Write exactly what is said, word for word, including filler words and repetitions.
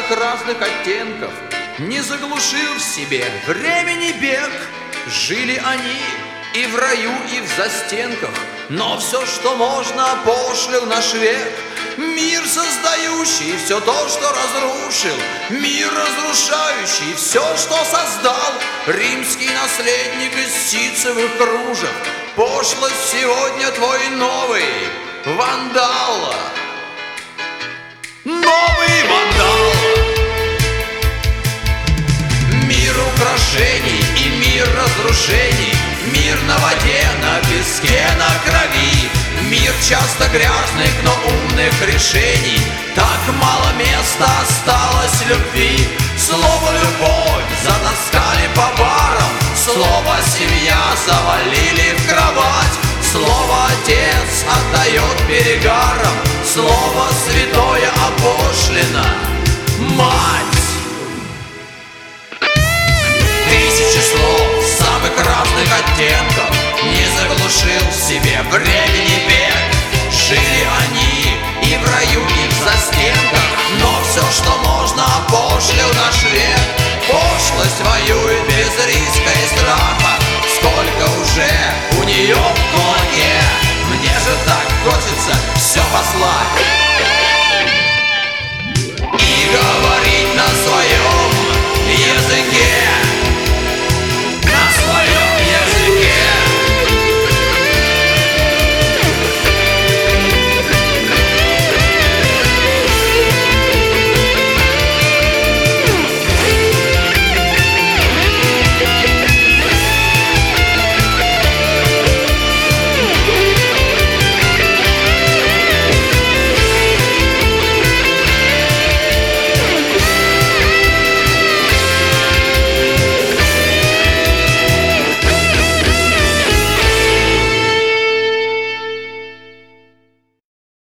самых разных оттенков, не заглушил в себе времени бег. Жили они и в раю, и в застенках, но все, что можно, опошлил наш век. Мир создающий все то, что разрушил, мир разрушающий все, что создал. Римский наследник из ситцевых кружев, пошлость сегодня твой новый вандал. Новый вандал. Мир украшений и мир разрушений, мир на воде, на песке, на крови. Мир часто грязных, но умных решений, так мало места осталось любви. Слово «любовь» затаскали по барам, слово «семья» завалили в кровать. Слово «отец» отдает перегаром, слово «святое» опошлено. Мать! Тысячи слов самых разных оттенков не заглушил в себе времени бег. Жили они и в раю, и в застенках, но все, что можно, опошлил наш век. Пошлость воюет без риска и страха, сколько уже у нее в кулаке. Мне же так хочется все послать